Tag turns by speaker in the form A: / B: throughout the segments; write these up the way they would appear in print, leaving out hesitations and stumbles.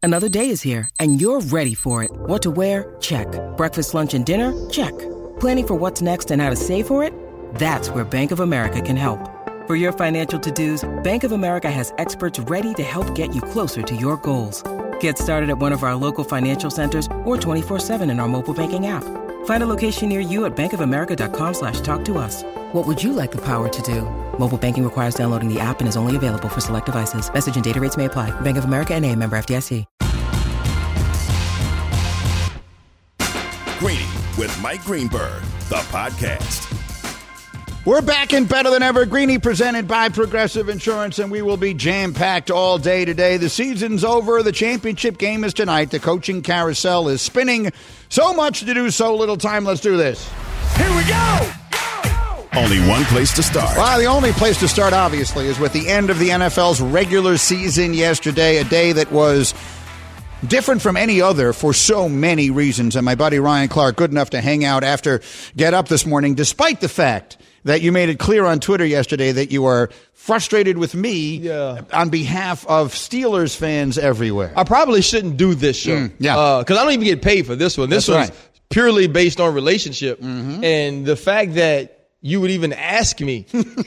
A: Another day is here, and you're ready for it. What to wear? Check. Breakfast, lunch, and dinner? Check. Planning for what's next and how to save for it? That's where Bank of America can help. For your financial to-dos, Bank of America has experts ready to help get you closer to your goals. Get started at one of our local financial centers or 24/7 in our mobile banking app. Find a location near you at bankofamerica.com/talktous. What would you like the power to do? Mobile banking requires downloading the app and is only available for select devices. Message and data rates may apply. Bank of America N.A., member FDIC.
B: Greeny with Mike Greenberg, the podcast.
C: We're back and better than ever. Greeny presented by Progressive Insurance, and we will be jam-packed all day today. The season's over. The championship game is tonight. The coaching carousel is spinning. So much to do, so little time. Let's do this.
B: Here we go! Only one place to start.
C: Well, the only place to start, obviously, is with the end of the NFL's regular season yesterday, a day that was different from any other for so many reasons. And my buddy Ryan Clark, good enough to hang out after Get Up this morning, despite the fact that you made it clear on Twitter yesterday that you are frustrated with me on behalf of Steelers fans everywhere.
D: I probably shouldn't do this show. Because I don't even get paid for this one. This one's purely based on relationship. And the fact that you would even ask me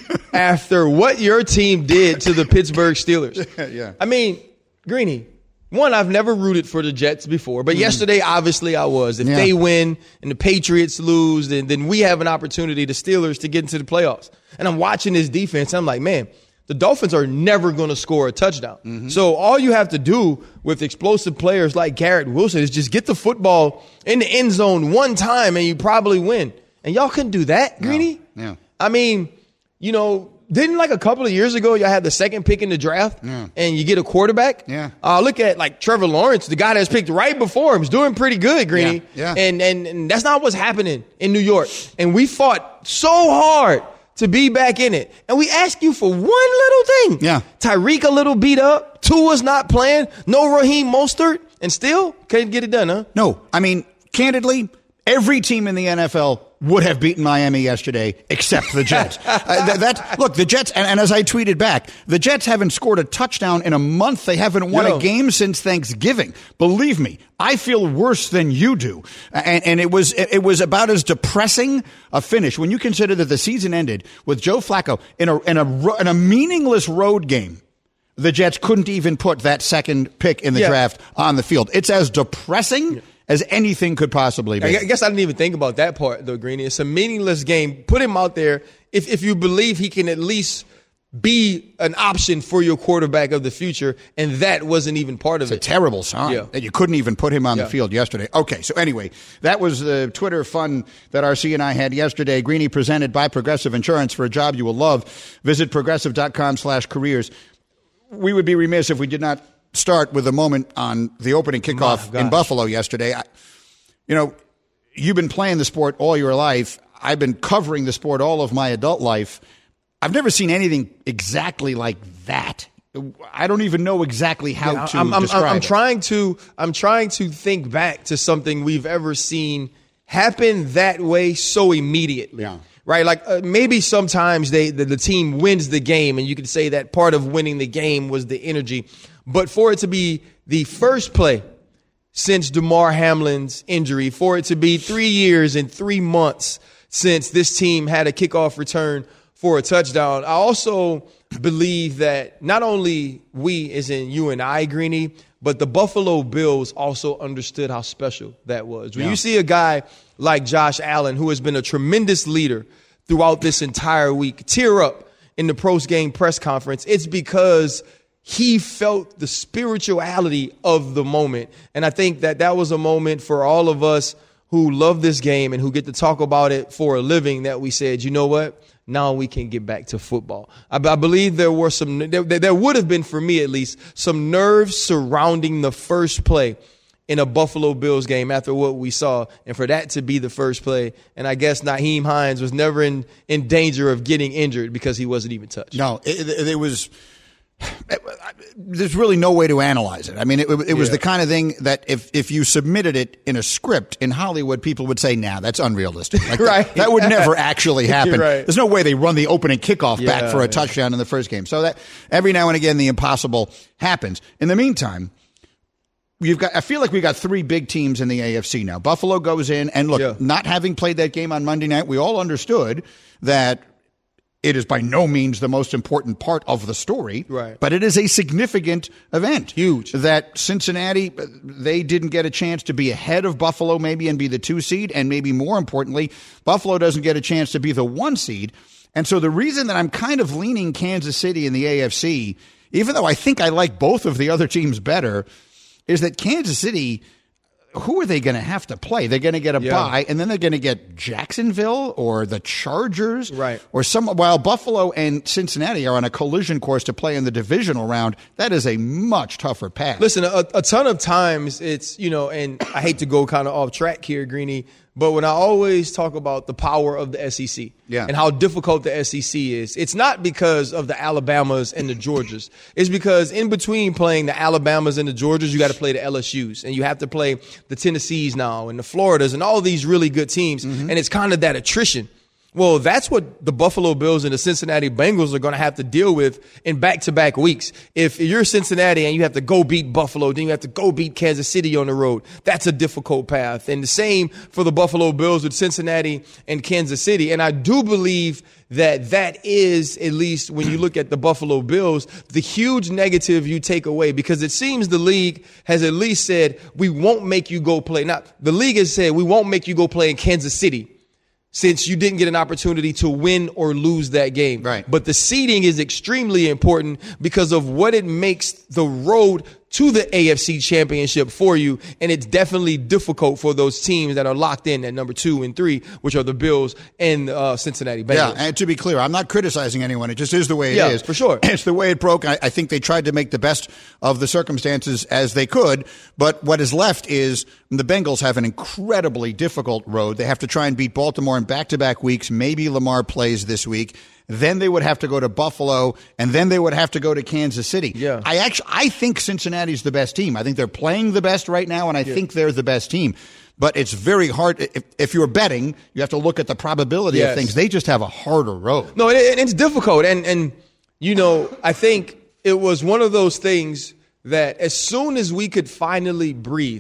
D: after what your team did to the Pittsburgh Steelers. I mean, Greeny, one, I've never rooted for the Jets before, but yesterday, obviously, I was. If they win and the Patriots lose, then we have an opportunity, the Steelers, to get into the playoffs. And I'm watching this defense, and I'm like, man, the Dolphins are never going to score a touchdown. So all you have to do with explosive players like Garrett Wilson is just get the football in the end zone one time, and you probably win. And y'all couldn't do that, Greeny?
C: No.
D: I mean, you know, didn't like a couple of years ago, y'all had the second pick in the draft and you get a quarterback? Look at like Trevor Lawrence, the guy that's picked right before him, is doing pretty good, Greeny. And that's not what's happening in New York. And we fought so hard to be back in it. And we ask you for one little thing. Tyreek a little beat up. Tua's not playing. No Raheem Mostert. And still couldn't get it done, huh?
C: No. I mean, candidly, every team in the NFL would have beaten Miami yesterday except the Jets. Look, the Jets, and as I tweeted back, the Jets haven't scored a touchdown in a month. They haven't won a game since Thanksgiving. Believe me, I feel worse than you do. And it was about as depressing a finish when you consider that the season ended with Joe Flacco in a meaningless road game. The Jets couldn't even put that second pick in the draft on the field. It's as depressing as anything could possibly be.
D: I guess I didn't even think about that part, though, Greeny. It's a meaningless game. Put him out there if you believe he can at least be an option for your quarterback of the future, and that wasn't even part of it.
C: It's a terrible sign that you couldn't even put him on the field yesterday. Okay, so anyway, that was the Twitter fun that RC and I had yesterday. Greeny presented by Progressive Insurance. For a job you will love, visit progressive.com/careers. We would be remiss if we did not start with a moment on the opening kickoff in Buffalo yesterday. You've been playing the sport all your life. I've been covering the sport all of my adult life. I've never seen anything exactly like that. I don't even know exactly how to describe it.
D: I'm trying to think back to something we've ever seen happen that way so immediately. Right? Like maybe sometimes the team wins the game, and you could say that part of winning the game was the energy. But for it to be the first play since Damar Hamlin's injury, for it to be 3 years and 3 months since this team had a kickoff return for a touchdown, I also believe that not only we, as in you and I, Greeny, but the Buffalo Bills also understood how special that was. When you see a guy like Josh Allen, who has been a tremendous leader throughout this entire week, tear up in the post-game press conference, it's because he felt the spirituality of the moment. And I think that was a moment for all of us who love this game and who get to talk about it for a living, that we said, you know what? Now we can get back to football. I believe there would have been, for me at least, some nerves surrounding the first play in a Buffalo Bills game after what we saw. And for that to be the first play, and I guess Nyheim Hines was never in danger of getting injured because he wasn't even touched.
C: No, it was... There's really no way to analyze it. I mean, it was the kind of thing that if you submitted it in a script in Hollywood, people would say, nah, that's unrealistic. Like that would never actually happen. There's no way they run the opening kickoff back for a touchdown in the first game. So that every now and again, the impossible happens. In the meantime, I feel like we got three big teams in the AFC now. Buffalo goes in, and look, not having played that game on Monday night, we all understood that it is by no means the most important part of the story,
D: right?
C: But it is a significant event.
D: Huge.
C: That Cincinnati, they didn't get a chance to be ahead of Buffalo maybe and be the 2 seed, and maybe more importantly, Buffalo doesn't get a chance to be the 1 seed. And so the reason that I'm kind of leaning Kansas City in the AFC, even though I think I like both of the other teams better, is that Kansas City, who are they going to have to play? They're going to get a bye, and then they're going to get Jacksonville or the Chargers,
D: right?
C: Or while Buffalo and Cincinnati are on a collision course to play in the divisional round, that is a much tougher path.
D: Listen, a ton of times it's, and I hate to go kind of off track here, Greeny, but when I always talk about the power of the SEC and how difficult the SEC is, it's not because of the Alabamas and the Georgias. It's because in between playing the Alabamas and the Georgias, you got to play the LSUs, and you have to play the Tennessees now and the Floridas and all these really good teams, and it's kind of that attrition. Well, that's what the Buffalo Bills and the Cincinnati Bengals are going to have to deal with in back-to-back weeks. If you're Cincinnati and you have to go beat Buffalo, then you have to go beat Kansas City on the road. That's a difficult path. And the same for the Buffalo Bills with Cincinnati and Kansas City. And I do believe that is, at least when you look at the Buffalo Bills, the huge negative you take away, because it seems the league has at least said, we won't make you go play. Now, the league has said, we won't make you go play in Kansas City, since you didn't get an opportunity to win or lose that game.
C: Right.
D: But the seeding is extremely important because of what it makes the road to the AFC Championship for you, and it's definitely difficult for those teams that are locked in at number 2 and 3, which are the Bills and Cincinnati Bengals.
C: Yeah, and to be clear, I'm not criticizing anyone. It just is the way it is.
D: For sure.
C: It's the way it broke. I think they tried to make the best of the circumstances as they could, but what is left is the Bengals have an incredibly difficult road. They have to try and beat Baltimore in back-to-back weeks. Maybe Lamar plays this week. Then they would have to go to Buffalo, and then they would have to go to Kansas City.
D: Yeah.
C: I think Cincinnati's the best team. I think they're playing the best right now, and I think they're the best team. But it's very hard. If you're betting, you have to look at the probability of things. They just have a harder road.
D: No, it's difficult. And I think it was one of those things that as soon as we could finally breathe,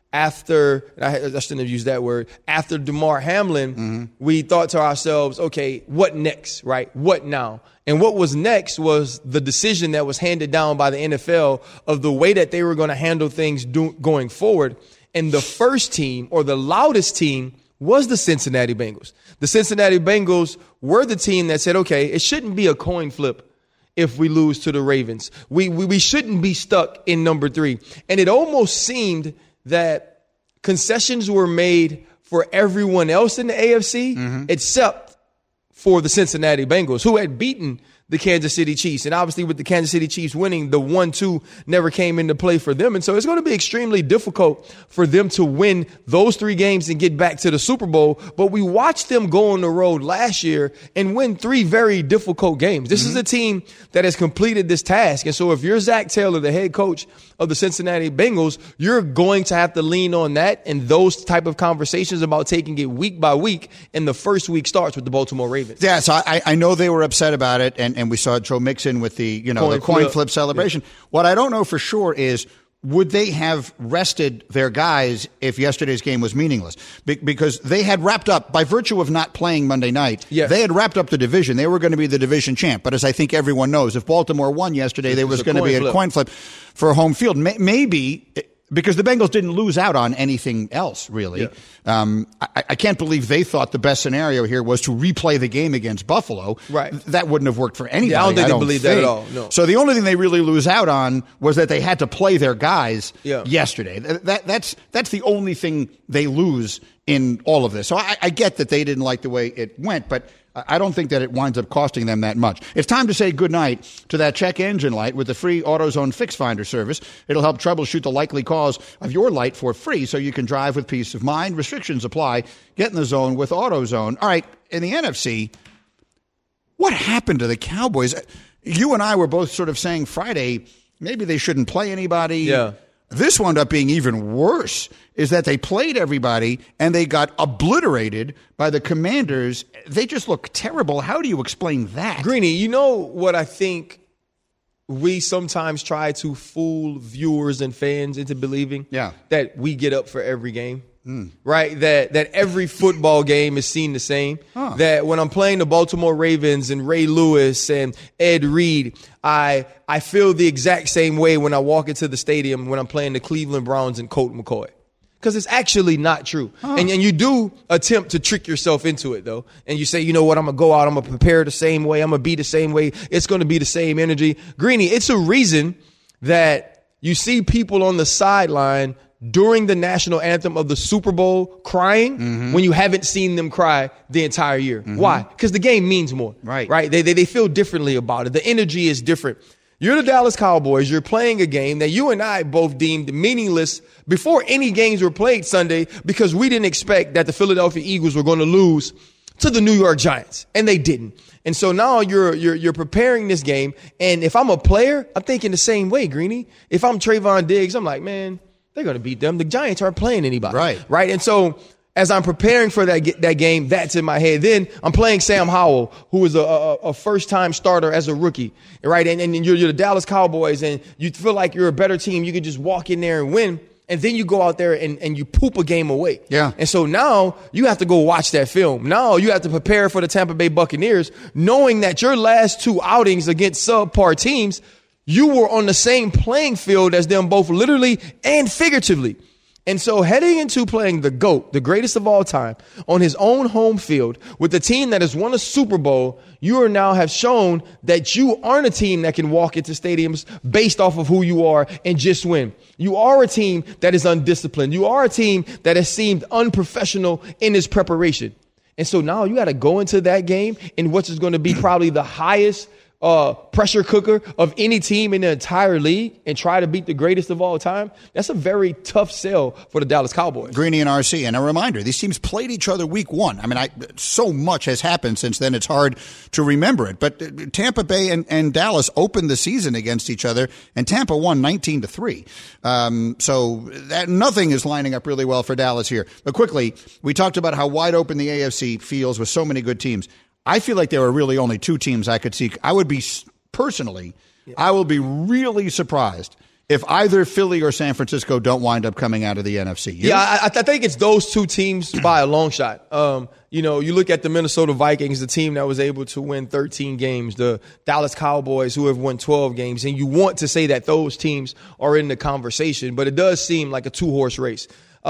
D: after, I shouldn't have used that word, after DeMar Hamlin, we thought to ourselves, okay, what next, right? What now? And what was next was the decision that was handed down by the NFL of the way that they were going to handle things going forward. And the first team, or the loudest team, was the Cincinnati Bengals. The Cincinnati Bengals were the team that said, okay, it shouldn't be a coin flip if we lose to the Ravens. We shouldn't be stuck in number 3. And it almost seemed that concessions were made for everyone else in the AFC except for the Cincinnati Bengals, who had beaten the Kansas City Chiefs. And obviously with the Kansas City Chiefs winning, the 1-2 never came into play for them. And so it's going to be extremely difficult for them to win those 3 games and get back to the Super Bowl. But we watched them go on the road last year and win 3 very difficult games. This is a team that has completed this task. And so if you're Zach Taylor, the head coach of the Cincinnati Bengals, you're going to have to lean on that and those type of conversations about taking it week by week. And the first week starts with the Baltimore Ravens.
C: Yeah, so I know they were upset about it, and we saw Joe Mixon with the coin flip celebration. Yeah. What I don't know for sure is, would they have rested their guys if yesterday's game was meaningless? Because they had wrapped up, by virtue of not playing Monday night, they had wrapped up the division. They were going to be the division champ. But as I think everyone knows, if Baltimore won yesterday, there was going to be a coin flip for home field. Maybe because the Bengals didn't lose out on anything else, really. Yeah. I can't believe they thought the best scenario here was to replay the game against Buffalo.
D: Right.
C: That wouldn't have worked for anybody.
D: Yeah, I don't think they believe that at all. No.
C: So the only thing they really lose out on was that they had to play their guys yesterday. That's the only thing they lose in all of this. So I get that they didn't like the way it went, but I don't think that it winds up costing them that much. It's time to say goodnight to that check engine light with the free AutoZone Fix Finder service. It'll help troubleshoot the likely cause of your light for free so you can drive with peace of mind. Restrictions apply. Get in the zone with AutoZone. All right, in the NFC, what happened to the Cowboys? You and I were both sort of saying Friday, maybe they shouldn't play anybody.
D: Yeah.
C: This wound up being even worse, is that they played everybody and they got obliterated by the Commanders. They just look terrible. How do you explain that?
D: Greeny, you know what I think we sometimes try to fool viewers and fans into believing that we get up for every game. Right? That every football game is seen the same. That when I'm playing the Baltimore Ravens and Ray Lewis and Ed Reed, I feel the exact same way when I walk into the stadium when I'm playing the Cleveland Browns and Colt McCoy. Because it's actually not true. And you do attempt to trick yourself into it, though. And you say, you know what, I'm going to go out, I'm going to prepare the same way, I'm going to be the same way, it's going to be the same energy. Greeny, it's a reason that you see people on the sideline during the national anthem of the Super Bowl crying when you haven't seen them cry the entire year. Why? Because the game means more. Right? They feel differently about it. The energy is different. You're the Dallas Cowboys. You're playing a game that you and I both deemed meaningless before any games were played Sunday because we didn't expect that the Philadelphia Eagles were going to lose to the New York Giants, and they didn't. And so now you're preparing this game, and if I'm a player, I'm thinking the same way, Greeny. If I'm Trayvon Diggs, I'm like, man, they're going to beat them. The Giants aren't playing anybody. Right. And so as I'm preparing for that game, that's in my head. Then I'm playing Sam Howell, who was a first-time starter as a rookie. Right. And you're the Dallas Cowboys, and you feel like you're a better team. You can just walk in there and win. And then you go out there and you poop a game away. Yeah. And so now you have to go watch that film. Now you have to prepare for the Tampa Bay Buccaneers, knowing that your last two outings against subpar teams, you were on the same playing field as them, both literally and figuratively. And so heading into playing the GOAT, the greatest of all time, on his own home field with the team that has won a Super Bowl, you are now have shown that you aren't a team that can walk into stadiums based off of who you are and just win. You are a team that is undisciplined. You are a team that has seemed unprofessional in its preparation. And so now you got to go into that game in what is going to be probably the highest pressure cooker of any team in the entire league and try to beat the greatest of all time. That's a very tough sell for the Dallas Cowboys.
C: Greeny and RC. And a reminder, these teams played each other week one. I mean, so much has happened since then, it's hard to remember it. But Tampa Bay and Dallas opened the season against each other, and Tampa won 19-3. So that nothing is lining up really well for Dallas here. But quickly, we talked about how wide open the AFC feels with so many good teams. I feel like there are really only two teams I could see. I would be, personally, I will be really surprised if either Philly or San Francisco don't wind up coming out of the NFC.
D: I think it's those two teams by a long shot. You look at the Minnesota Vikings, the team that was able to win 13 games, the Dallas Cowboys who have won 12 games, and you want to say that those teams are in the conversation, but it does seem like a two-horse race.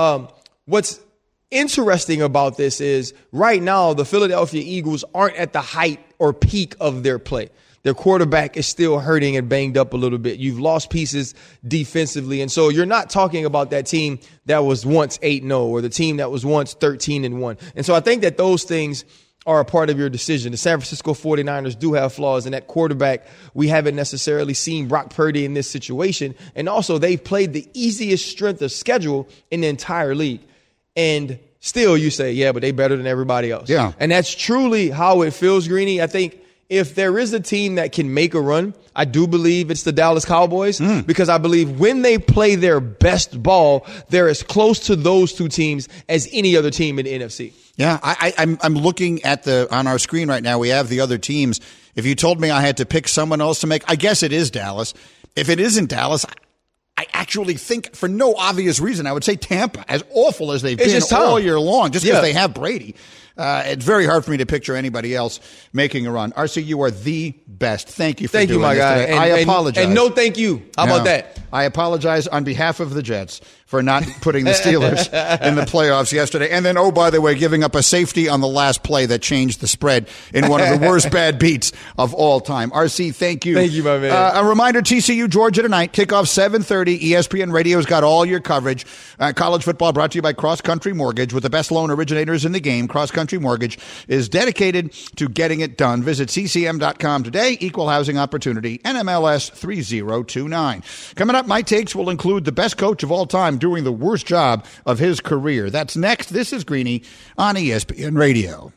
D: What's interesting about this is right now the Philadelphia Eagles aren't at the height or peak of their play. Their quarterback is still hurting and banged up a little bit. You've lost pieces defensively. And so you're not talking about that team that was once 8-0 or the team that was once 13-1. And so I think that those things are a part of your decision. The San Francisco 49ers do have flaws, and that quarterback, we haven't necessarily seen Brock Purdy in this situation. And also they've played the easiest strength of schedule in the entire league. And still you say, yeah, but they better than everybody else.
C: Yeah.
D: And that's truly how it feels, Greeny. I think if there is a team that can make a run, I do believe it's the Dallas Cowboys because I believe when they play their best ball, they're as close to those two teams as any other team in the NFC.
C: Yeah, I'm looking at on our screen right now. We have the other teams. If you told me I had to pick someone else to make, I guess it is Dallas. If it isn't Dallas, I actually think, for no obvious reason, I would say Tampa, as awful as they've been all year long, just because they have Brady. It's very hard for me to picture anybody else making a run. RC, you are the best. Thank you for doing
D: my
C: this
D: guy.
C: today. I apologize.
D: And no thank you. How about that?
C: I apologize on behalf of the Jets for not putting the Steelers in the playoffs yesterday. And then, oh, by the way, giving up a safety on the last play that changed the spread in one of the worst bad beats of all time. RC, thank you.
D: Thank you, my man.
C: A reminder, TCU, Georgia tonight, kickoff 7:30. ESPN Radio's got all your coverage. College football brought to you by Cross Country Mortgage. With the best loan originators in the game, Cross Country Mortgage is dedicated to getting it done. Visit ccm.com today. Equal housing opportunity, NMLS 3029. Coming up, my takes will include the best coach of all time doing the worst job of his career. That's next. This is Greeny on ESPN Radio.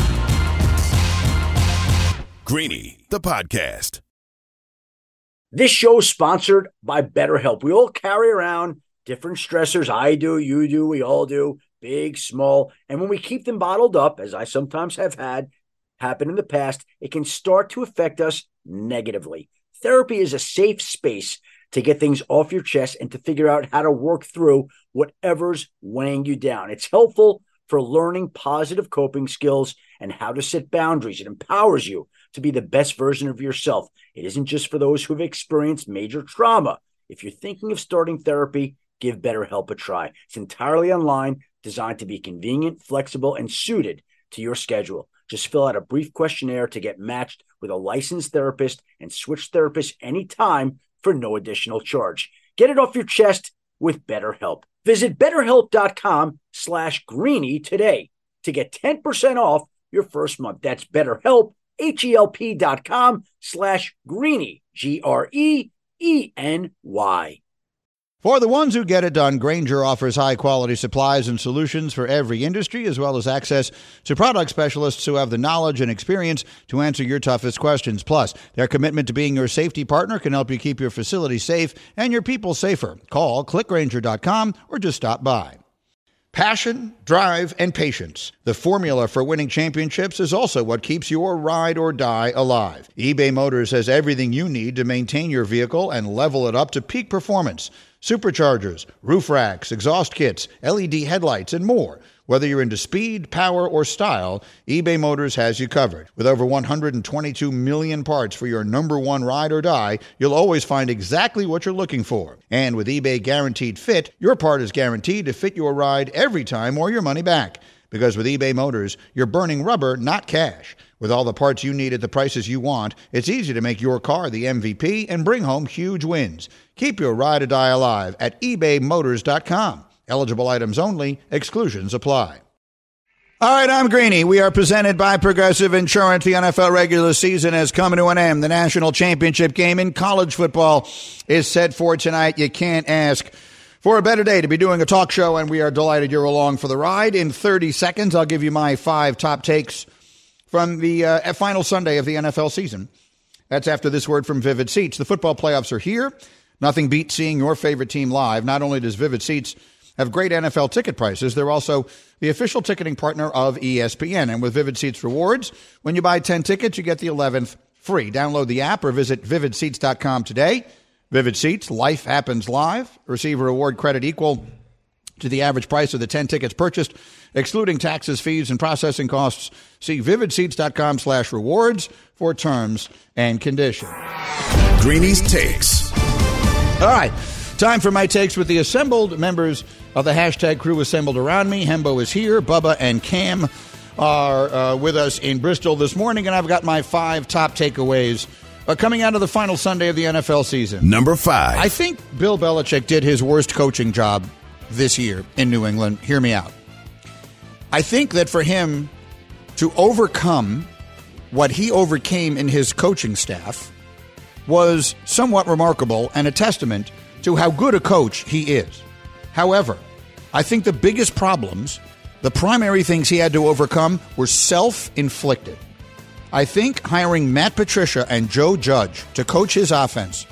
B: Greeny, the podcast.
E: This show is sponsored by BetterHelp. We all carry around different stressors. I do, you do, we all do, big, small. And when we keep them bottled up, as I sometimes have had happen in the past, it can start to affect us negatively. Therapy is a safe space to get things off your chest and to figure out how to work through whatever's weighing you down. It's helpful for learning positive coping skills and how to set boundaries. It empowers you to be the best version of yourself. It isn't just for those who've experienced major trauma. If you're thinking of starting therapy, give BetterHelp a try. It's entirely online, designed to be convenient, flexible, and suited to your schedule. Just fill out a brief questionnaire to get matched with a licensed therapist and switch therapists anytime for no additional charge. Get it off your chest with BetterHelp. Visit BetterHelp.com/Greeny today to get 10% off your first month. That's BetterHelp, HELP.com/Greeny, GREENY.
C: For the ones who get it done, Grainger offers high-quality supplies and solutions for every industry, as well as access to product specialists who have the knowledge and experience to answer your toughest questions. Plus, their commitment to being your safety partner can help you keep your facility safe and your people safer. Call, clickgrainger.com, or just stop by. Passion, drive, and patience. The formula for winning championships is also what keeps your ride or die alive. eBay Motors has everything you need to maintain your vehicle and level it up to peak performance. Superchargers, roof racks, exhaust kits, LED headlights, and more. Whether you're into speed, power, or style, eBay Motors has you covered. With over 122 million parts for your number one ride or die, you'll always find exactly what you're looking for. And with eBay Guaranteed Fit, your part is guaranteed to fit your ride every time or your money back. Because with eBay Motors, you're burning rubber, not cash. With all the parts you need at the prices you want, it's easy to make your car the MVP and bring home huge wins. Keep your ride or die alive at ebaymotors.com. Eligible items only. Exclusions apply. All right, I'm Greeny. We are presented by Progressive Insurance. The NFL regular season has come to an end. The national championship game in college football is set for tonight. You can't ask for a better day to be doing a talk show, and we are delighted you're along for the ride. In 30 seconds, I'll give you my 5 top takes from the final Sunday of the NFL season. That's after this word from Vivid Seats. The football playoffs are here. Nothing beats seeing your favorite team live. Not only does Vivid Seats have great NFL ticket prices, they're also the official ticketing partner of ESPN. And with Vivid Seats Rewards, when you buy 10 tickets, you get the 11th free. Download the app or visit vividseats.com today. Vivid Seats, life happens live. Receive a reward credit equal to the average price of the 10 tickets purchased, excluding taxes, fees, and processing costs. See vividseats.com/rewards for terms and conditions.
B: Greeny's Takes.
C: All right, time for my takes with the assembled members of the hashtag crew assembled around me. Hembo is here. Bubba and Cam are with us in Bristol this morning, and I've got my 5 top takeaways coming out of the final Sunday of the NFL season.
B: Number 5.
C: I think Bill Belichick did his worst coaching job this year in New England. Hear me out. I think that for him to overcome what he overcame in his coaching staff was somewhat remarkable and a testament to how good a coach he is. However, I think the biggest problems, the primary things he had to overcome, were self-inflicted. I think hiring Matt Patricia and Joe Judge to coach his offense,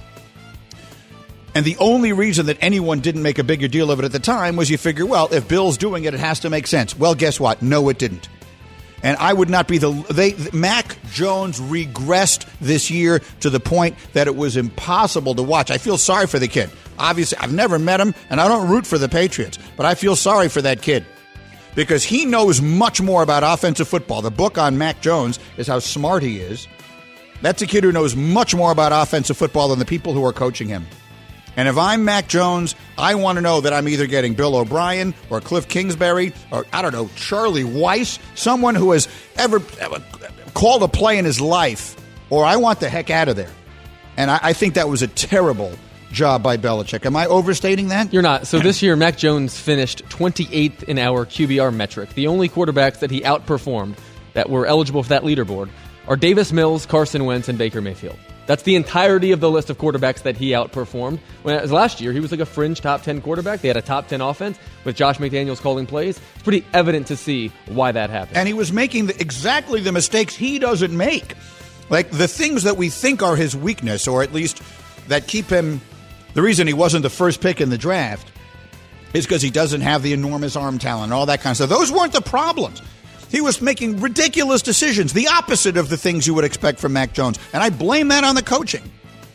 C: and the only reason that anyone didn't make a bigger deal of it at the time was you figure, well, if Bill's doing it, it has to make sense. Well, guess what? No, it didn't. And I would not be Mac Jones regressed this year to the point that it was impossible to watch. I feel sorry for the kid. Obviously, I've never met him, and I don't root for the Patriots, but I feel sorry for that kid because he knows much more about offensive football. The book on Mac Jones is how smart he is. That's a kid who knows much more about offensive football than the people who are coaching him. And if I'm Mac Jones, I want to know that I'm either getting Bill O'Brien or Cliff Kingsbury or, I don't know, Charlie Weiss, someone who has ever called a play in his life, or I want the heck out of there. And I think that was a terrible job by Belichick. Am I overstating that?
F: You're not. So this year, Mac Jones finished 28th in our QBR metric. The only quarterbacks that he outperformed that were eligible for that leaderboard are Davis Mills, Carson Wentz, and Baker Mayfield. That's the entirety of the list of quarterbacks that he outperformed. Whereas last year, he was like a fringe top 10 quarterback. They had a top 10 offense with Josh McDaniels calling plays. It's pretty evident to see why that happened.
C: And he was making exactly the mistakes he doesn't make. Like the things that we think are his weakness, or at least that keep him, the reason he wasn't the first pick in the draft is because he doesn't have the enormous arm talent and all that kind of stuff. Those weren't the problems. He was making ridiculous decisions, the opposite of the things you would expect from Mac Jones. And I blame that on the coaching.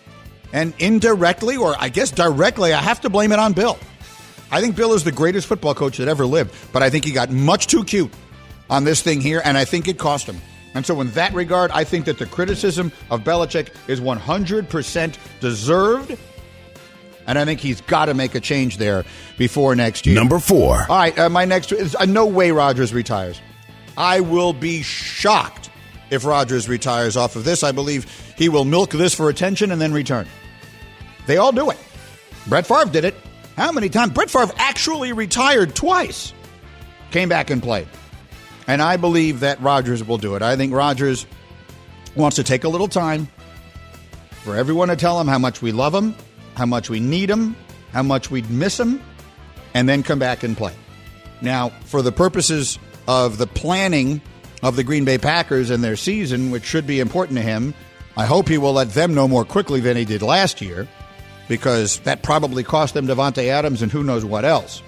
C: And indirectly, or I guess directly, I have to blame it on Bill. I think Bill is the greatest football coach that ever lived, but I think he got much too cute on this thing here, and I think it cost him. And so in that regard, I think that the criticism of Belichick is 100% deserved, and I think he's got to make a change there before next year.
B: Number 4.
C: All right, my next is no way Rodgers retires. I will be shocked if Rodgers retires off of this. I believe he will milk this for attention and then return. They all do it. Brett Favre did it. How many times? Brett Favre actually retired twice. Came back and played. And I believe that Rodgers will do it. I think Rodgers wants to take a little time for everyone to tell him how much we love him, how much we need him, how much we'd miss him, and then come back and play. Now, for the purposes of the planning of the Green Bay Packers and their season, which should be important to him, I hope he will let them know more quickly than he did last year, because that probably cost them Devontae Adams and who knows what else.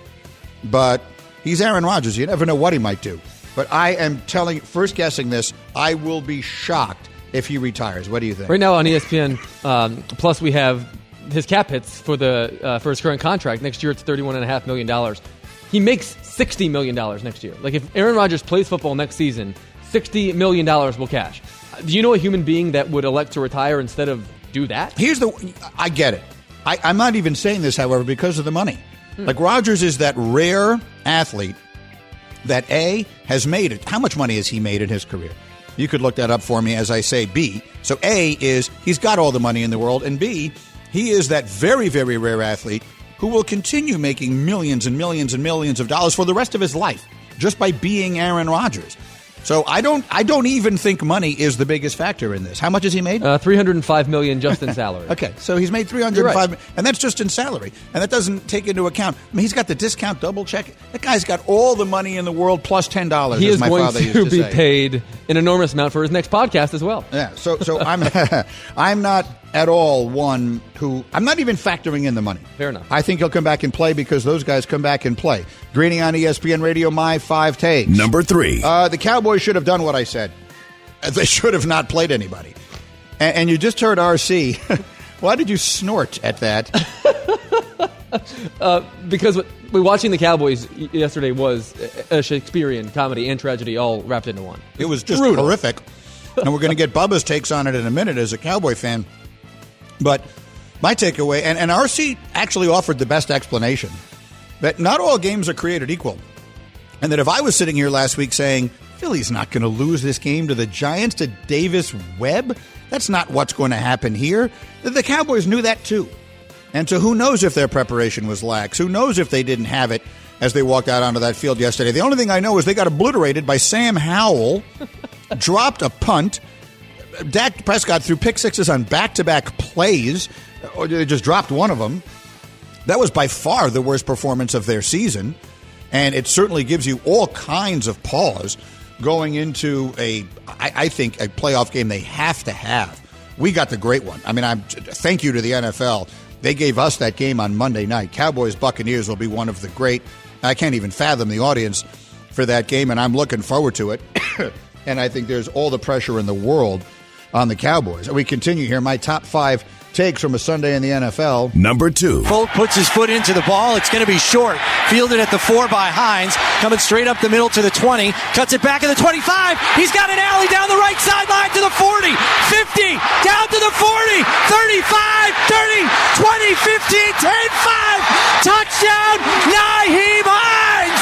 C: But he's Aaron Rodgers. You never know what he might do. But I am first guessing this, I will be shocked if he retires. What do you think?
F: Right now on ESPN, plus we have his cap hits for his current contract. Next year it's $31.5 million. He makes $60 million next year. Like, if Aaron Rodgers plays football next season, $60 million will cash. Do you know a human being that would elect to retire instead of do that?
C: I get it. I'm not even saying this, however, because of the money. Like, Rodgers is that rare athlete that A, has made it. How much money has he made in his career? You could look that up for me as I say B. So A is he's got all the money in the world, and B, he is that very, very rare athlete who will continue making millions and millions and millions of dollars for the rest of his life just by being Aaron Rodgers. So I don't even think money is the biggest factor in this. How much has he made?
F: $305 million just in salary.
C: Okay, so he's made $305 million, and that's just in salary, and that doesn't take into account. I mean, he's got the discount double check. That guy's got all the money in the world plus $10.
F: He
C: as
F: is
C: my
F: going
C: father used
F: to
C: to
F: be
C: say.
F: paid an enormous amount for his next podcast as well.
C: Yeah, so I'm not at all one who I'm not even factoring in the money.
F: Fair enough.
C: I think he'll come back and play because those guys come back and play. Greeny on ESPN Radio, my 5 takes.
B: Number 3.
C: The Cowboys should have done what I said. They should have not played anybody. And you just heard RC. Why did you snort at that?
F: Because watching the Cowboys yesterday was a Shakespearean comedy and tragedy all wrapped into one.
C: It was just horrific. And we're going to get Bubba's takes on it in a minute as a Cowboy fan. But my takeaway, and RC actually offered the best explanation, that not all games are created equal. And that if I was sitting here last week saying, Philly's not going to lose this game to the Giants, to Davis Webb, that's not what's going to happen here. The Cowboys knew that too. And so who knows if their preparation was lax? Who knows if they didn't have it as they walked out onto that field yesterday? The only thing I know is they got obliterated by Sam Howell, dropped a punt. Dak Prescott threw pick sixes on back-to-back plays, or they just dropped one of them. That was by far the worst performance of their season, and it certainly gives you all kinds of pause going into I think, a playoff game they have to have. We got the great one. I mean, thank you to the NFL. They gave us that game on Monday night. Cowboys-Buccaneers will be one of the great. I can't even fathom the audience for that game, and I'm looking forward to it. And I think there's all the pressure in the world on the Cowboys. We continue here. My top 5 takes from a Sunday in the NFL.
B: Number 2.
G: Folk puts his foot into the ball. It's going to be short. Fielded at the 4 by Hines. Coming straight up the middle to the 20. Cuts it back at the 25. He's got an alley down the right sideline to the 40. 50. Down to the 40. 35. 30. 20. 15. 10. 5. Touchdown. Nyheim Hines.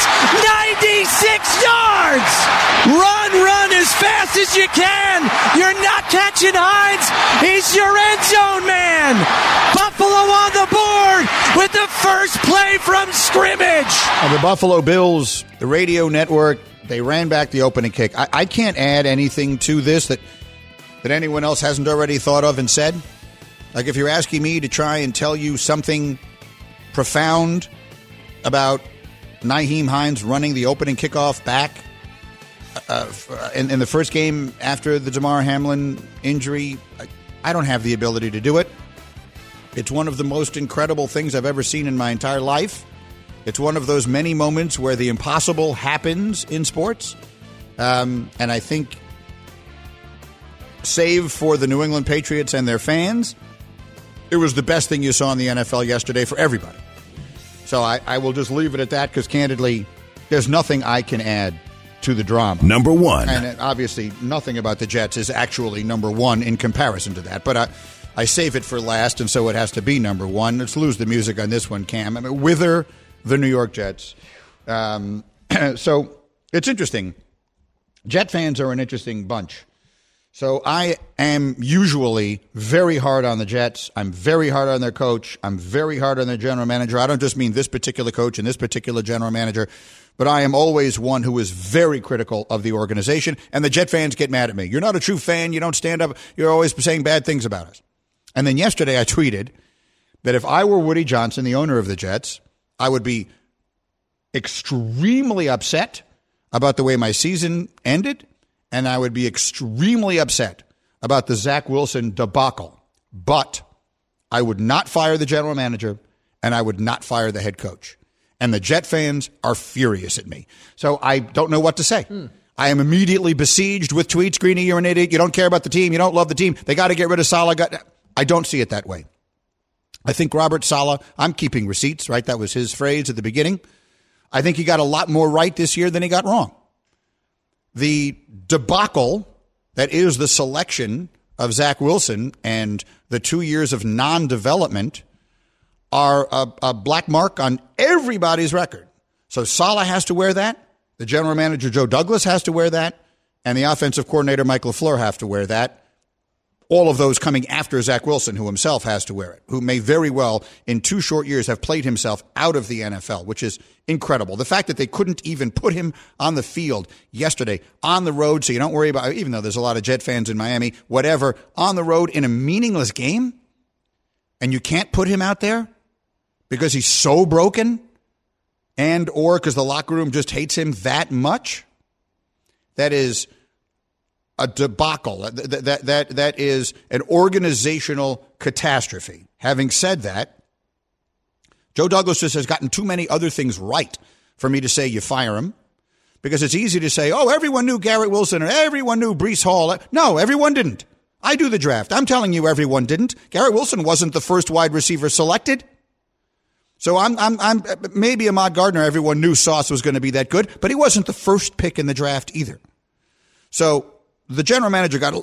G: 96 yards. Run as fast as you can. You're not catching Hines. He's your end zone man. Buffalo on the board with the first play from scrimmage.
C: And the Buffalo Bills, the radio network, they ran back the opening kick. I can't add anything to this that anyone else hasn't already thought of and said. Like, if you're asking me to try and tell you something profound about Nyheim Hines running the opening kickoff back in the first game after the Damar Hamlin injury, I don't have the ability to do it. It's one of the most incredible things I've ever seen in my entire life. It's one of those many moments where the impossible happens in sports. And I think, save for the New England Patriots and their fans, It was the best thing you saw in the NFL yesterday for everybody. So I will just leave it at that because, candidly, there's nothing I can add to the drama.
B: Number one.
C: And obviously, nothing about the Jets is actually number one in comparison to that. But I save it for last, and so it has to be number one. Let's lose the music on this one, Cam. I mean, wither the New York Jets. So it's interesting. Jet fans are an interesting bunch. So I am usually very hard on the Jets. I'm very hard on their coach. I'm very hard on their general manager. I don't just mean this particular coach and this particular general manager, but I am always one who is very critical of the organization. And the Jet fans get mad at me. You're not a true fan. You don't stand up. You're always saying bad things about us. And then yesterday I tweeted that if I were Woody Johnson, the owner of the Jets, I would be extremely upset about the way my season ended. And I would be extremely upset about the Zach Wilson debacle. But I would not fire the general manager, and I would not fire the head coach. And the Jet fans are furious at me. So I don't know what to say. I am immediately besieged with tweets. Greeny, you're an idiot. You don't care about the team. You don't love the team. They got to get rid of Saleh. I don't see it that way. I think Robert Saleh, I'm keeping receipts, right? That was his phrase at the beginning. I think he got a lot more right this year than he got wrong. The debacle that is the selection of Zach Wilson and the 2 years of non-development are a black mark on everybody's record. So Saleh has to wear that. The general manager, Joe Douglas, has to wear that. And the offensive coordinator, Mike LaFleur, have to wear that. All of those coming after Zach Wilson, who himself has to wear it, who may very well, in 2 short years, have played himself out of the NFL, which is incredible. The fact that they couldn't even put him on the field yesterday on the road, so you don't worry about, even though there's a lot of Jet fans in Miami, whatever, on the road in a meaningless game, and you can't put him out there because he's so broken and or because the locker room just hates him that much, that is a debacle. That is an organizational catastrophe. Having said that, Joe Douglas just has gotten too many other things right for me to say you fire him, because it's easy to say, oh, everyone knew Garrett Wilson or everyone knew Breece Hall. No, everyone didn't. I do the draft. I'm telling you everyone didn't. Garrett Wilson wasn't the first wide receiver selected. So I'm maybe Ahmad Gardner, everyone knew Sauce was going to be that good, but he wasn't the first pick in the draft either. So the general manager got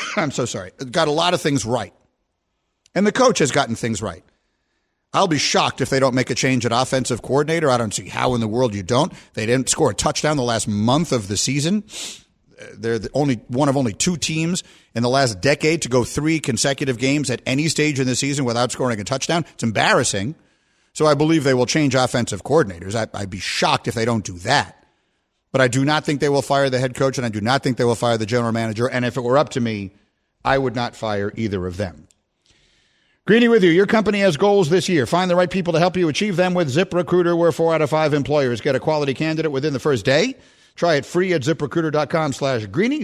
C: a lot of things right. And the coach has gotten things right. I'll be shocked if they don't make a change at offensive coordinator. I don't see how in the world you don't. They didn't score a touchdown the last month of the season. They're one of only 2 teams in the last decade to go 3 consecutive games at any stage in the season without scoring a touchdown. It's embarrassing. So I believe they will change offensive coordinators. I'd be shocked if they don't do that. But I do not think they will fire the head coach, and I do not think they will fire the general manager. And if it were up to me, I would not fire either of them. Greeny with you. Your company has goals this year. Find the right people to help you achieve them with ZipRecruiter, where 4 out of 5 employers get a quality candidate within the first day. Try it free at ZipRecruiter.com/Greeny,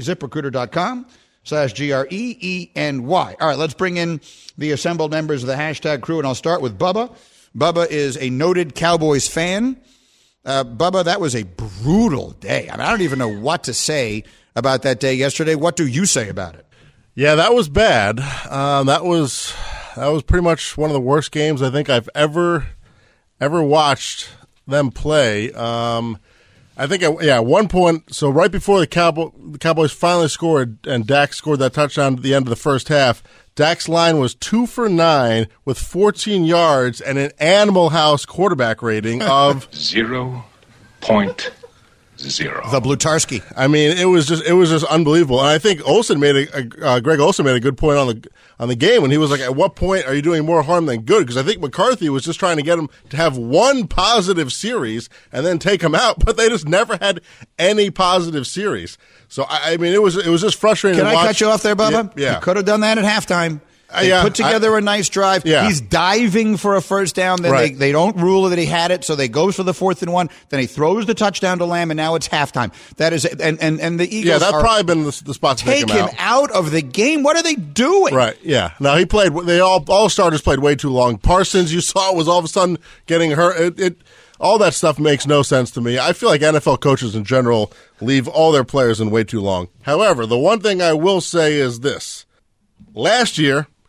C: ZipRecruiter.com/GREENY. All right, let's bring in the assembled members of the hashtag crew, and I'll start with Bubba. Bubba is a noted Cowboys fan. Bubba, that was a brutal day. I mean, I don't even know what to say about that day yesterday. What do you say about it?
H: Yeah, that was bad. That was pretty much one of the worst games I think I've ever watched them play. I think, at one point, so right before the Cowboys finally scored and Dak scored that touchdown at the end of the first half, Dak's line was 2 for 9 with 14 yards and an Animal House quarterback rating of
I: 0.0.
C: The Blutarski.
H: I mean, it was just unbelievable. And I think Greg Olsen made a good point on the game when he was like, at what point are you doing more harm than good? Because I think McCarthy was just trying to get him to have one positive series and then take him out, but they just never had any positive series. So I mean, it was just frustrating.
C: Can
H: to watch.
C: I cut you off there, Bubba?
H: Yeah.
C: You could have done that at halftime. They put together a nice drive.
H: Yeah.
C: He's diving for a first down. Then
H: right.
C: they don't rule that he had it, so they goes for the 4th and 1. Then he throws the touchdown to Lamb, and now it's halftime. That is, and the Eagles.
H: Yeah, that's probably been the spot to
C: take him out of the game. What are they doing?
H: Right. Yeah. Now he played. They all starters played way too long. Parsons, you saw, was all of a sudden getting hurt. All that stuff makes no sense to me. I feel like NFL coaches in general leave all their players in way too long. However, the one thing I will say is this: last year,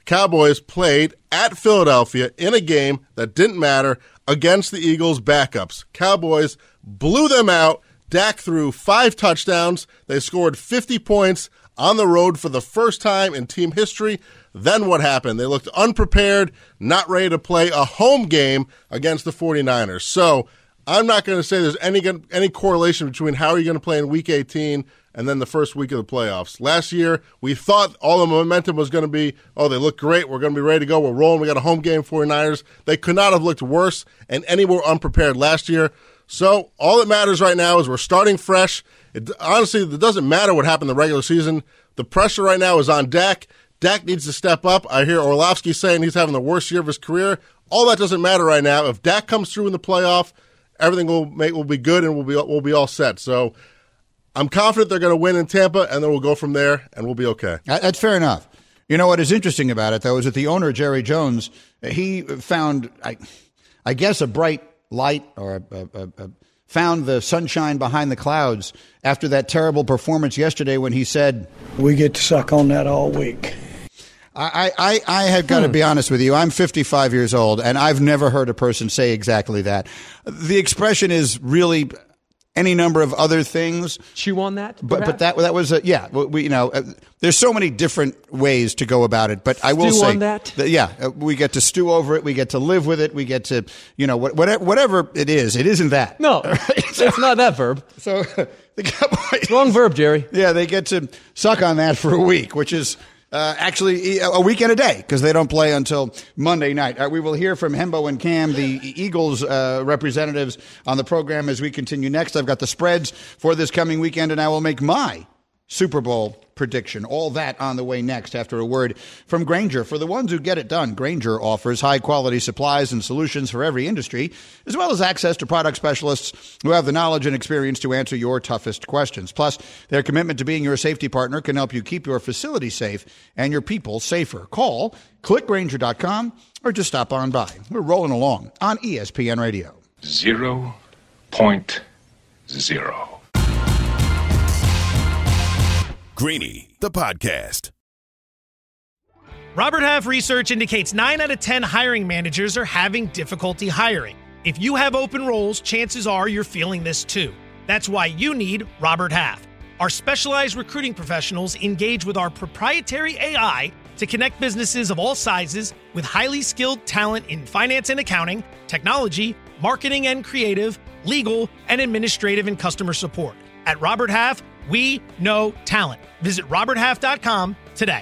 H: Cowboys played at Philadelphia in a game that didn't matter against the Eagles' backups. Cowboys blew them out. Dak threw 5 touchdowns. They scored 50 points on the road for the first time in team history. Then what happened? They looked unprepared, not ready to play a home game against the 49ers. So I'm not going to say there's any correlation between how you're going to play in Week 18 and then the first week of the playoffs. Last year, we thought all the momentum was going to be, oh, they look great, we're going to be ready to go, we're rolling, we got a home game, 49ers. They could not have looked worse and any more unprepared last year. So all that matters right now is we're starting fresh. Honestly, it doesn't matter what happened in the regular season. The pressure right now is on Dak. Dak needs to step up. I hear Orlovsky saying he's having the worst year of his career. All that doesn't matter right now. If Dak comes through in the playoff, everything will be good and we'll be all set. So I'm confident they're going to win in Tampa, and then we'll go from there, and we'll be okay.
C: That's fair enough. You know what is interesting about it, though, is that the owner, Jerry Jones, he found, I guess, a bright light or found the sunshine behind the clouds after that terrible performance yesterday when he said,
I: "We get to suck on that all week."
C: I have got to be honest with you. I'm 55 years old, and I've never heard a person say exactly that. The expression is really any number of other things.
F: Chew on that,
C: but that was there's so many different ways to go about it. But I will
F: stew
C: say
F: on that.
C: We get to stew over it. We get to live with it. We get to whatever it is. It isn't that.
F: No, it's not that verb.
C: So the Cowboys,
F: wrong verb, Jerry.
C: Yeah, they get to suck on that for a week, which is actually a week and a day because they don't play until Monday night. We will hear from Hembo and Cam, the Eagles representatives, on the program as we continue next. I've got the spreads for this coming weekend, and I will make my Super Bowl prediction. All that on the way next after a word from Grainger. For the ones who get it done, Grainger offers high-quality supplies and solutions for every industry, as well as access to product specialists who have the knowledge and experience to answer your toughest questions. Plus, their commitment to being your safety partner can help you keep your facility safe and your people safer. Call, clickgrainger.com, or just stop on by. We're rolling along on ESPN Radio.
J: 0.0.
B: Greeny, the podcast.
K: Robert Half research indicates 9 out of 10 hiring managers are having difficulty hiring. If you have open roles, chances are you're feeling this too. That's why you need Robert Half. Our specialized recruiting professionals engage with our proprietary AI to connect businesses of all sizes with highly skilled talent in finance and accounting, technology, marketing and creative, legal, and administrative and customer support. At Robert Half, we know talent. Visit roberthalf.com today.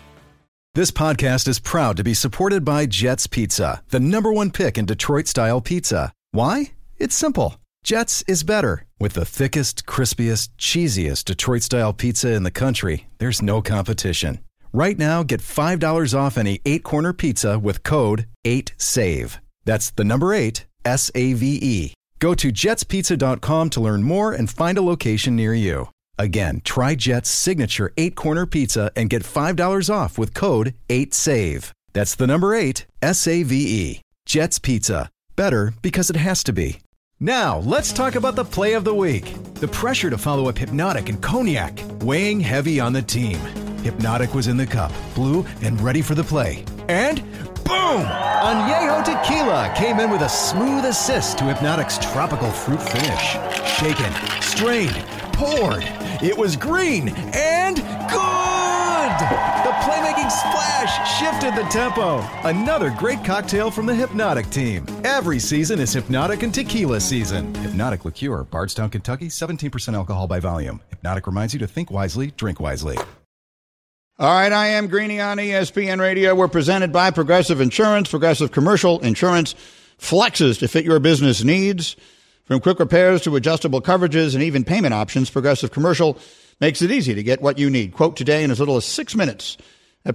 L: This podcast is proud to be supported by Jets Pizza, the #1 pick in Detroit-style pizza. Why? It's simple. Jets is better. With the thickest, crispiest, cheesiest Detroit-style pizza in the country, there's no competition. Right now, get $5 off any 8-corner pizza with code 8SAVE. That's the number 8, SAVE. Go to jetspizza.com to learn more and find a location near you. Again, try Jet's signature 8-corner pizza and get $5 off with code 8SAVE. That's the number 8, SAVE. Jet's Pizza. Better because it has to be. Now, let's talk about the play of the week. The pressure to follow up Hypnotic and Cognac, weighing heavy on the team. Hypnotic was in the cup, blue, and ready for the play. And boom! Añejo Tequila came in with a smooth assist to Hypnotic's tropical fruit finish. Shaken, strained, poured. It was green and good! The playmaking splash shifted the tempo. Another great cocktail from the Hypnotic team. Every season is Hypnotic and Tequila season. Hypnotic Liqueur, Bardstown, Kentucky, 17% alcohol by volume. Hypnotic reminds you to think wisely, drink wisely.
C: All right, I am Greeny on ESPN Radio. We're presented by Progressive Insurance. Progressive Commercial Insurance flexes to fit your business needs. From quick repairs to adjustable coverages and even payment options, Progressive Commercial makes it easy to get what you need. Quote today in as little as 6 minutes at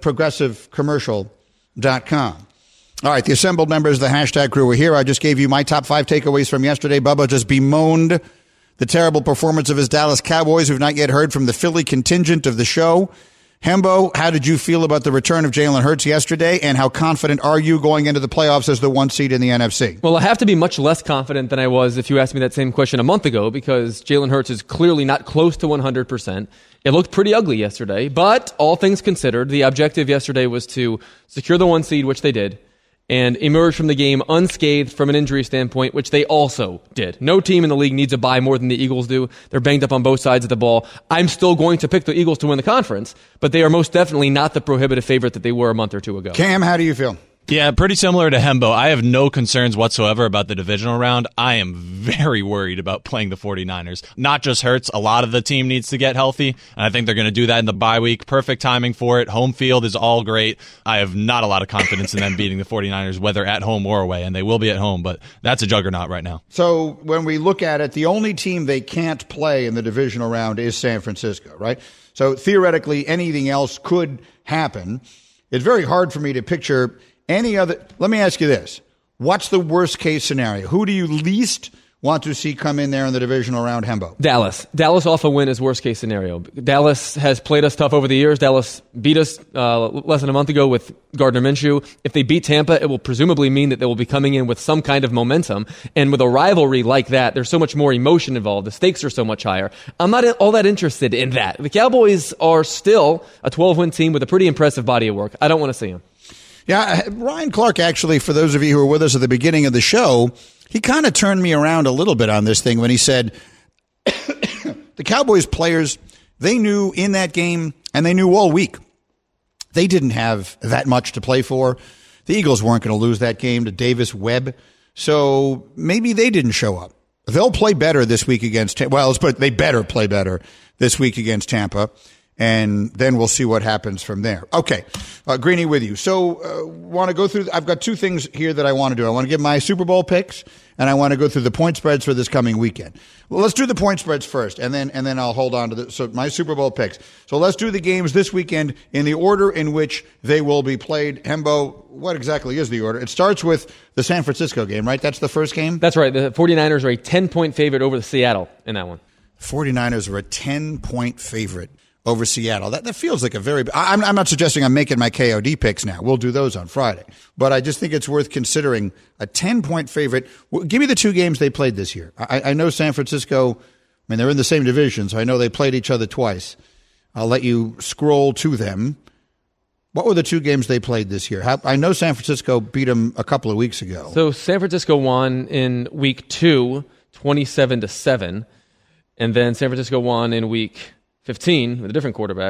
C: progressivecommercial.com. All right, the assembled members of the hashtag crew are here. I just gave you my top 5 takeaways from yesterday. Bubba just bemoaned the terrible performance of his Dallas Cowboys. We've not yet heard from the Philly contingent of the show. Hembo, how did you feel about the return of Jalen Hurts yesterday, and how confident are you going into the playoffs as the 1 seed in the NFC?
F: Well, I have to be much less confident than I was if you asked me that same question a month ago, because Jalen Hurts is clearly not close to 100%. It looked pretty ugly yesterday, but all things considered, the objective yesterday was to secure the 1 seed, which they did, and emerge from the game unscathed from an injury standpoint, which they also did. No team in the league needs a bye more than the Eagles do. They're banged up on both sides of the ball. I'm still going to pick the Eagles to win the conference, but they are most definitely not the prohibitive favorite that they were a month or two ago.
C: Cam, how do you feel?
J: Yeah, pretty similar to Hembo. I have no concerns whatsoever about the divisional round. I am very worried about playing the 49ers. Not just Hurts. A lot of the team needs to get healthy, and I think they're going to do that in the bye week. Perfect timing for it. Home field is all great. I have not a lot of confidence in them beating the 49ers, whether at home or away, and they will be at home, but that's a juggernaut right now.
C: So when we look at it, the only team they can't play in the divisional round is San Francisco, right? So theoretically, anything else could happen. It's very hard for me to picture any other. Let me ask you this. What's the worst case scenario? Who do you least want to see come in there in the divisional round, Hembo?
F: Dallas off a win is worst case scenario. Dallas has played us tough over the years. Dallas beat us less than a month ago with Gardner Minshew. If they beat Tampa, it will presumably mean that they will be coming in with some kind of momentum. And with a rivalry like that, there's so much more emotion involved. The stakes are so much higher. I'm not all that interested in that. The Cowboys are still a 12-win team with a pretty impressive body of work. I don't want to see them.
C: Yeah, Ryan Clark, actually, for those of you who were with us at the beginning of the show, he kind of turned me around a little bit on this thing when he said the Cowboys players, they knew in that game, and they knew all week, they didn't have that much to play for. The Eagles weren't going to lose that game to Davis Webb, so maybe they didn't show up. They'll play better this week against Tampa. Well, they better play better this week against Tampa. And then we'll see what happens from there. Okay, Greeny with you. So want to go through, I've got two things here that I want to do. I want to give my Super Bowl picks, and I want to go through the point spreads for this coming weekend. Well, let's do the point spreads first, and then I'll hold on to so my Super Bowl picks. So let's do the games this weekend in the order in which they will be played. Hembo, what exactly is the order? It starts with the San Francisco game, right? That's the first game?
F: That's right. The 49ers are a 10-point favorite over the Seattle in that one.
C: 49ers are a 10-point favorite over Seattle. That feels like a very... I'm not suggesting I'm making my KOD picks now. We'll do those on Friday. But I just think it's worth considering a 10-point favorite. Give me the two games they played this year. I know San Francisco, they're in the same division, so I know they played each other twice. I'll let you scroll to them. What were the two games they played this year? I know San Francisco beat them a couple of weeks ago.
F: So San Francisco won in week 2, 27-7. And then San Francisco won in week 15 with a different quarterback,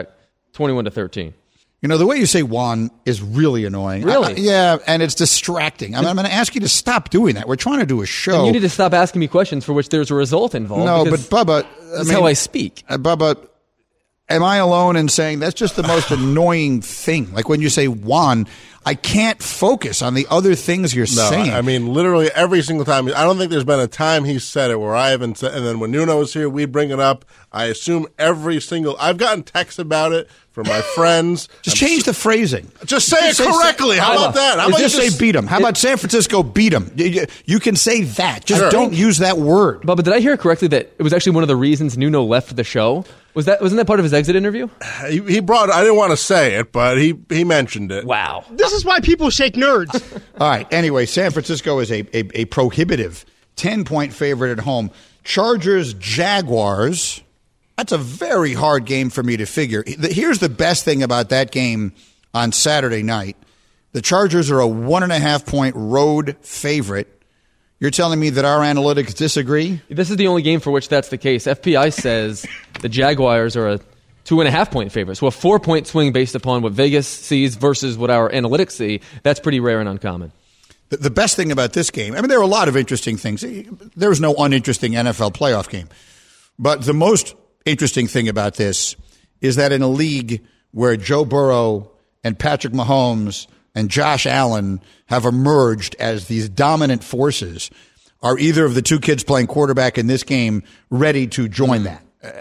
F: 21-13.
C: The way you say "won" is really annoying.
F: Really?
C: Yeah, and it's distracting. I'm going to ask you to stop doing that. We're trying to do a show.
F: And you need to stop asking me questions for which there's a result involved.
C: No, but Bubba,
F: that's how I speak.
C: Bubba, am I alone in saying that's just the most annoying thing? Like when you say "won," I can't focus on the other things you're saying.
H: Literally every single time. I don't think there's been a time he said it where I haven't said. And then when Nuno was here, we bring it up. I assume I've gotten texts about it from my friends.
C: Just change the phrasing.
H: Just say it correctly. How about that? How about
C: just say beat them? How about San Francisco beat them? You can say that. Just don't use that word.
F: But did I hear correctly that it was actually one of the reasons Nuno left the show? Wasn't that part of his exit interview?
H: He brought. I didn't want to say it, but he mentioned it.
F: Wow.
K: This is why people shake nerds.
C: All right. Anyway, San Francisco is a prohibitive 10-point favorite at home. Chargers, Jaguars. That's a very hard game for me to figure. Here's the best thing about that game on Saturday night. The Chargers are a 1.5-point road favorite. You're telling me that our analytics disagree?
F: This is the only game for which that's the case. FPI says the Jaguars are a 2.5-point favorite. So a 4-point swing based upon what Vegas sees versus what our analytics see. That's pretty rare and uncommon.
C: The best thing about this game, there are a lot of interesting things. There was no uninteresting NFL playoff game. But the most interesting thing about this is that in a league where Joe Burrow and Patrick Mahomes and Josh Allen have emerged as these dominant forces, are either of the two kids playing quarterback in this game ready to join that?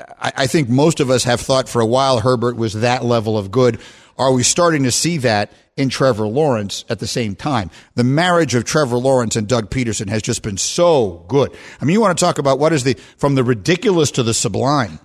C: I think most of us have thought for a while Herbert was that level of good. Are we starting to see that in Trevor Lawrence at the same time? The marriage of Trevor Lawrence and Doug Peterson has just been so good. You want to talk about what is from the ridiculous to the sublime.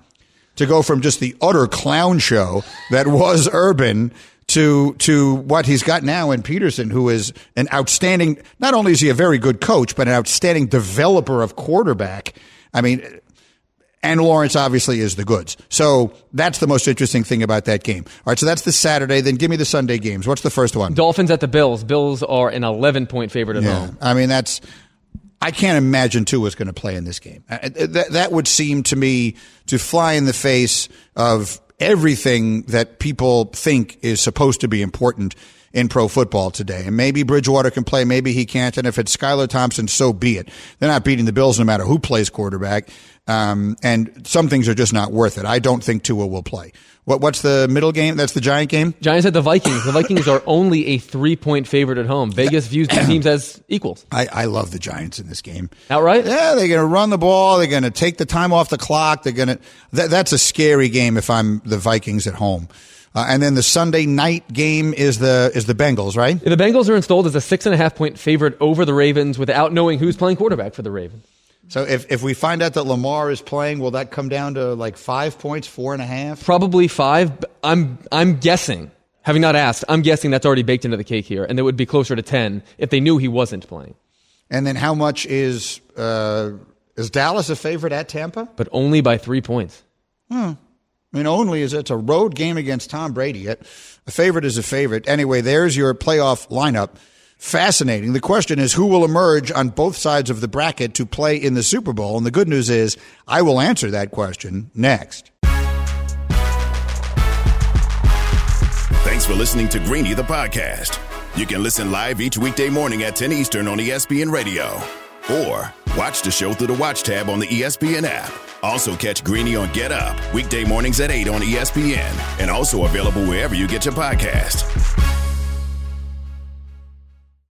C: to go from just the utter clown show that was Urban to what he's got now in Peterson, who is an outstanding, not only is he a very good coach, but an outstanding developer of quarterback. I mean, and Lawrence obviously is the goods. So that's the most interesting thing about that game. All right, so that's the Saturday. Then give me the Sunday games. What's the first one?
F: Dolphins at the Bills. Bills are an 11-point favorite at home.
C: I mean, I can't imagine Tua's going to play in this game. That would seem to me to fly in the face of everything that people think is supposed to be important in pro football today. And maybe Bridgewater can play, maybe he can't. And if it's Skylar Thompson, so be it. They're not beating the Bills no matter who plays quarterback. And some things are just not worth it. I don't think Tua will play. What's the middle game? That's the Giant game?
F: Giants at the Vikings. The Vikings are only a 3-point favorite at home. Vegas views the teams as equals.
C: I love the Giants in this game.
F: Outright?
C: Yeah, they're going to run the ball. They're going to take the time off the clock. They're going to. That's a scary game if I'm the Vikings at home. And then the Sunday night game is the Bengals, right?
F: The Bengals are installed as a 6.5-point favorite over the Ravens without knowing who's playing quarterback for the Ravens.
C: So if we find out that Lamar is playing, will that come down to like 5 points, 4.5?
F: Probably 5. I'm guessing, having not asked, I'm guessing that's already baked into the cake here, and it would be closer to 10 if they knew he wasn't playing.
C: And then how much is Dallas a favorite at Tampa?
F: But only by 3 points.
C: I mean, it's a road game against Tom Brady. A favorite is a favorite. Anyway, there's your playoff lineup. Fascinating. The question is, who will emerge on both sides of the bracket to play in the Super Bowl? And the good news is, I will answer that question next.
B: Thanks for listening to Greeny, the podcast. You can listen live each weekday morning at 10 Eastern on ESPN Radio. Or watch the show through the Watch tab on the ESPN app. Also catch Greeny on Get Up, weekday mornings at 8 on ESPN. And also available wherever you get your podcast.